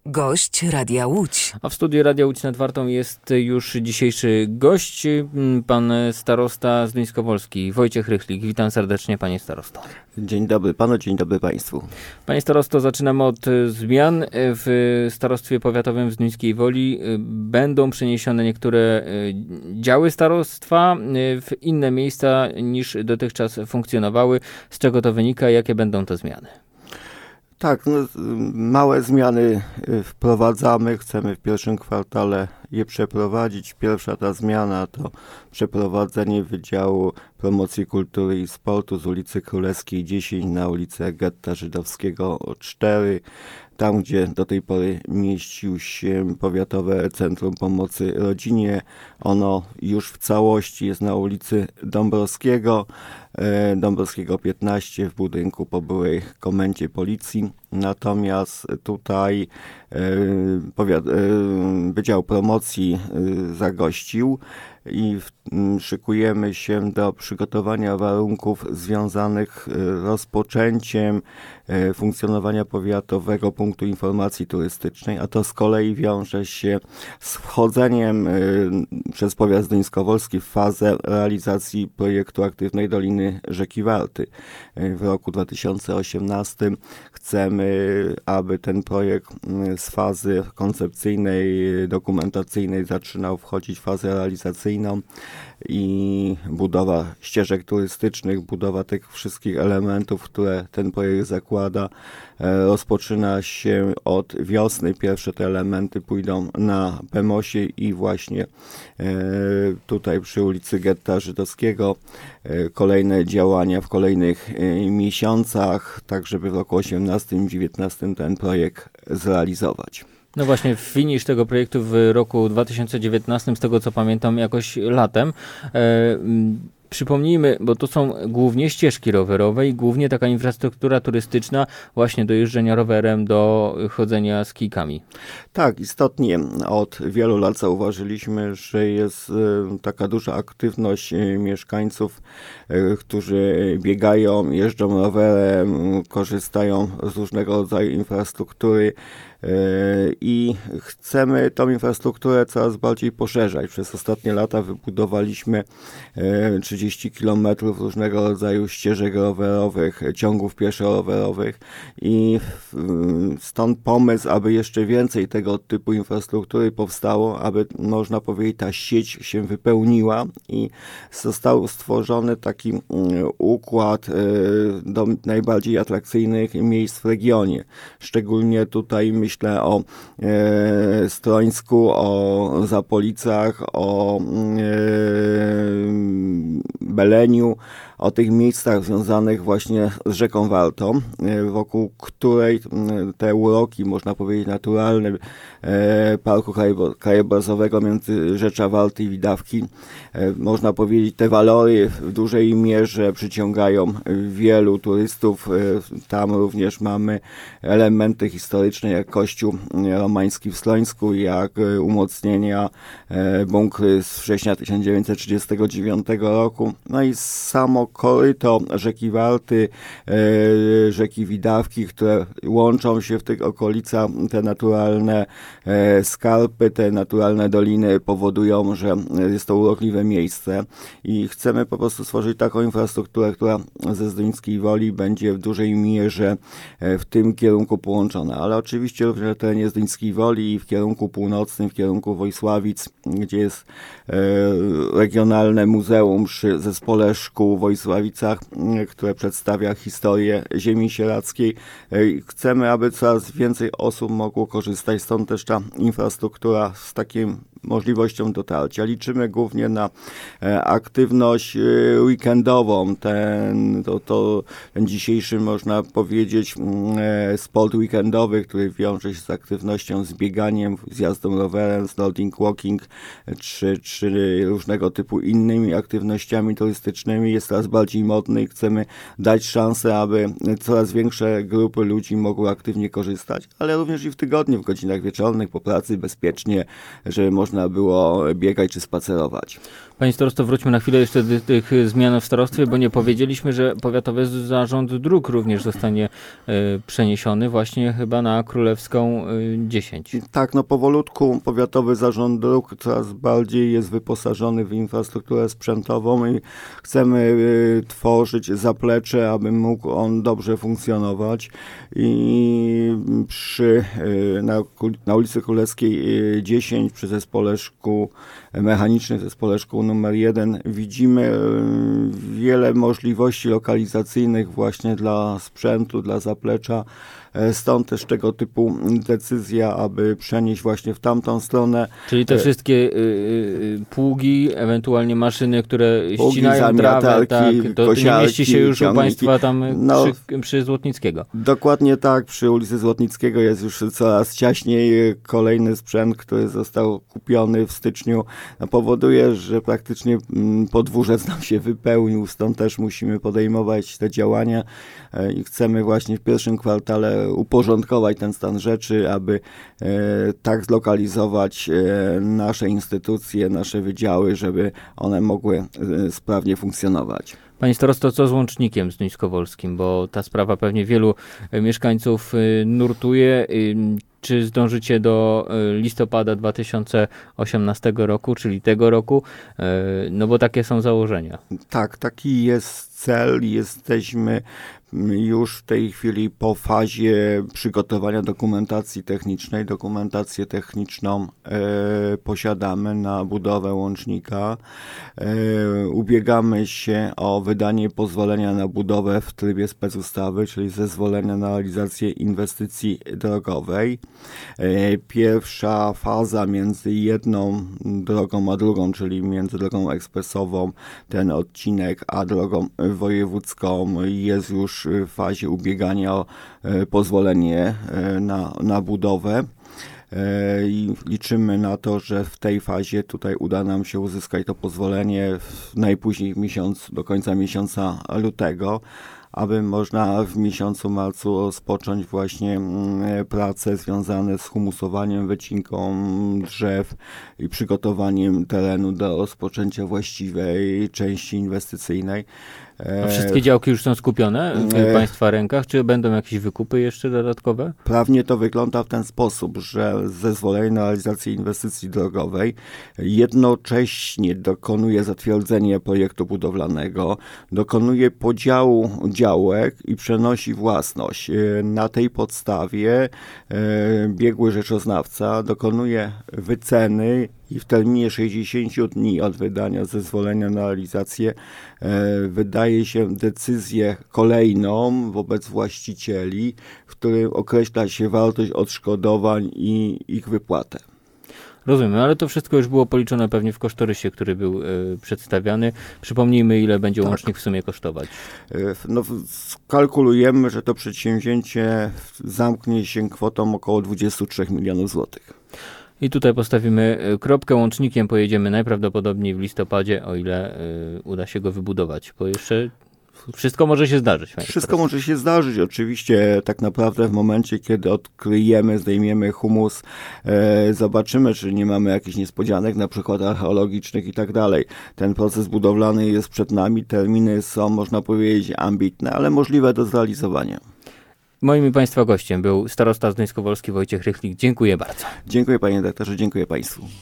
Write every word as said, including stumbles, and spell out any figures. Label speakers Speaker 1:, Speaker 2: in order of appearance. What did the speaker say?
Speaker 1: Gość Radia Łódź.
Speaker 2: A w studiu Radia Łódź nad Wartą jest już dzisiejszy gość, pan starosta Zduńskowolski, Wojciech Rychlik. Witam serdecznie, panie starosto.
Speaker 3: Dzień dobry panu, dzień dobry państwu.
Speaker 2: Panie starosto, zaczynamy od zmian. W starostwie powiatowym w Zduńskiej Woli będą przeniesione niektóre działy starostwa w inne miejsca niż dotychczas funkcjonowały. Z czego to wynika? Jakie będą to zmiany?
Speaker 3: Tak, no, małe zmiany wprowadzamy, chcemy w pierwszym kwartale je przeprowadzić. Pierwsza ta zmiana to przeprowadzenie Wydziału Promocji Kultury i Sportu z ulicy Królewskiej dziesięć na ulicę Getta Żydowskiego cztery. Tam, gdzie do tej pory mieścił się Powiatowe Centrum Pomocy Rodzinie, ono już w całości jest na ulicy Dąbrowskiego, Dąbrowskiego piętnaście w budynku po byłej komendzie policji. Natomiast tutaj powiat, Wydział Promocji zagościł i szykujemy się do przygotowania warunków związanych z rozpoczęciem funkcjonowania Powiatowego Punktu Informacji Turystycznej, a to z kolei wiąże się z wchodzeniem przez powiat zduńskowolski w fazę realizacji projektu Aktywnej Doliny Rzeki Warty. W roku dwa tysiące osiemnastym chcemy, aby ten projekt z fazy koncepcyjnej, dokumentacyjnej zaczynał wchodzić w fazę realizacyjną i budowa ścieżek turystycznych, budowa tych wszystkich elementów, które ten projekt zakłada, rozpoczyna się od wiosny. Pierwsze te elementy pójdą na Pemosie i właśnie tutaj przy ulicy Getta Żydowskiego. Kolejne działania w kolejnych miesiącach, tak żeby w roku osiemnastym dziewiętnastym ten projekt zrealizować.
Speaker 2: No właśnie, finisz tego projektu w roku dwa tysiące dziewiętnastym, z tego co pamiętam, jakoś latem. E, Przypomnijmy, bo to są głównie ścieżki rowerowe i głównie taka infrastruktura turystyczna właśnie do jeżdżenia rowerem, do chodzenia z kijkami.
Speaker 3: Tak, istotnie od wielu lat zauważyliśmy, że jest taka duża aktywność mieszkańców, którzy biegają, jeżdżą rowerem, korzystają z różnego rodzaju infrastruktury i chcemy tą infrastrukturę coraz bardziej poszerzać. Przez ostatnie lata wybudowaliśmy trzydzieści kilometrów różnego rodzaju ścieżek rowerowych, ciągów pieszo-rowerowych i stąd pomysł, aby jeszcze więcej tego typu infrastruktury powstało, aby można powiedzieć ta sieć się wypełniła i został stworzony taki układ do najbardziej atrakcyjnych miejsc w regionie. Szczególnie tutaj myślę o e, Strońsku, o Zapolicach, o e, Beleniu, o tych miejscach związanych właśnie z rzeką Wartą, wokół której te uroki, można powiedzieć naturalne, Parku Krajobrazowego Międzyrzecza Warty i Widawki, można powiedzieć te walory w dużej mierze przyciągają wielu turystów. Tam również mamy elementy historyczne jak kościół romański w Slońsku, jak umocnienia bunkry z września tysiąc dziewięćset trzydziestego dziewiątego roku. No i samo koryto rzeki Warty, e, rzeki Widawki, które łączą się w tych okolicach, te naturalne e, skarpy, te naturalne doliny powodują, że jest to urokliwe miejsce i chcemy po prostu stworzyć taką infrastrukturę, która ze Zduńskiej Woli będzie w dużej mierze e, w tym kierunku połączona, ale oczywiście również na terenie Zduńskiej Woli i w kierunku północnym, w kierunku Wojsławic, gdzie jest e, regionalne muzeum przy zespole szkół w Wojsławicach, które przedstawia historię ziemi sieradzkiej. Chcemy, aby coraz więcej osób mogło korzystać, stąd też ta infrastruktura z takim możliwością dotarcia. Liczymy głównie na aktywność weekendową. Ten, to, to, ten dzisiejszy, można powiedzieć, sport weekendowy, który wiąże się z aktywnością, z bieganiem, z jazdą rowerem, z Nordic Walking, czy, czy różnego typu innymi aktywnościami turystycznymi, jest coraz bardziej modny i chcemy dać szansę, aby coraz większe grupy ludzi mogły aktywnie korzystać, ale również i w tygodniu, w godzinach wieczornych, po pracy, bezpiecznie, żeby można można było biegać czy spacerować.
Speaker 2: Panie starosto, wróćmy na chwilę jeszcze do tych zmian w starostwie, bo nie powiedzieliśmy, że Powiatowy Zarząd Dróg również zostanie y, przeniesiony właśnie chyba na Królewską y, dziesięć.
Speaker 3: Tak, no powolutku Powiatowy Zarząd Dróg coraz bardziej jest wyposażony w infrastrukturę sprzętową i chcemy y, tworzyć zaplecze, aby mógł on dobrze funkcjonować. I przy, y, na, na ulicy Królewskiej y, dziesięć przy zespole szkół mechanicznych, zespole szkół numer jeden widzimy wiele możliwości lokalizacyjnych właśnie dla sprzętu, dla zaplecza. Stąd też tego typu decyzja, aby przenieść właśnie w tamtą stronę.
Speaker 2: Czyli te wszystkie y, y, pługi, ewentualnie maszyny, które
Speaker 3: pługi,
Speaker 2: ścinają trawę, tak, to
Speaker 3: kosiarki,
Speaker 2: nie mieści się już ciągniki. U Państwa tam
Speaker 3: no,
Speaker 2: przy, przy Złotnickiego.
Speaker 3: Dokładnie tak, przy ulicy Złotnickiego jest już coraz ciaśniej. Kolejny sprzęt, który został kupiony w styczniu, powoduje, że praktycznie podwórzec nam się wypełnił, stąd też musimy podejmować te działania i chcemy właśnie w pierwszym kwartale uporządkować ten stan rzeczy, aby e, tak zlokalizować e, nasze instytucje, nasze wydziały, żeby one mogły e, sprawnie funkcjonować.
Speaker 2: Panie starosto, co z łącznikiem zduńskowolskim, bo ta sprawa pewnie wielu mieszkańców nurtuje. Czy zdążycie do listopada dwa tysiące osiemnastego roku, czyli tego roku? No bo takie są założenia.
Speaker 3: Tak, taki jest cel. Jesteśmy już w tej chwili po fazie przygotowania dokumentacji technicznej. Dokumentację techniczną e, posiadamy na budowę łącznika. E, ubiegamy się o wydanie pozwolenia na budowę w trybie specustawy, czyli zezwolenia na realizację inwestycji drogowej. E, pierwsza faza między jedną drogą a drugą, czyli między drogą ekspresową, ten odcinek, a drogą wojewódzką jest już w fazie ubiegania o pozwolenie na, na budowę. I liczymy na to, że w tej fazie tutaj uda nam się uzyskać to pozwolenie w najpóźniej w miesiącu, do końca miesiąca lutego, aby można w miesiącu marcu rozpocząć właśnie prace związane z humusowaniem, wycinką drzew i przygotowaniem terenu do rozpoczęcia właściwej części inwestycyjnej.
Speaker 2: A wszystkie działki już są skupione w e... Państwa rękach, czy będą jakieś wykupy jeszcze dodatkowe?
Speaker 3: Prawnie to wygląda w ten sposób, że zezwolenie na realizację inwestycji drogowej jednocześnie dokonuje zatwierdzenia projektu budowlanego, dokonuje podziału działek i przenosi własność. Na tej podstawie biegły rzeczoznawca dokonuje wyceny i w terminie sześćdziesięciu dni od wydania zezwolenia na realizację e, wydaje się decyzję kolejną wobec właścicieli, w którym określa się wartość odszkodowań i ich wypłatę.
Speaker 2: Rozumiem, ale to wszystko już było policzone pewnie w kosztorysie, który był y, przedstawiany. Przypomnijmy, ile będzie tak. łącznik w sumie kosztować.
Speaker 3: No, kalkulujemy, że to przedsięwzięcie zamknie się kwotą około dwudziestu trzech milionów złotych.
Speaker 2: I tutaj postawimy kropkę, łącznikiem pojedziemy najprawdopodobniej w listopadzie, o ile y, uda się go wybudować, bo jeszcze wszystko może się zdarzyć.
Speaker 3: Wszystko może się zdarzyć. Oczywiście tak naprawdę w momencie, kiedy odkryjemy, zdejmiemy humus, e, zobaczymy, czy nie mamy jakichś niespodzianek, na przykład archeologicznych i tak dalej. Ten proces budowlany jest przed nami, terminy są, można powiedzieć, ambitne, ale możliwe do zrealizowania.
Speaker 2: Moim i Państwa gościem był starosta zduńskowolski Wojciech Rychlik. Dziękuję bardzo.
Speaker 3: Dziękuję panie redaktorze, dziękuję Państwu.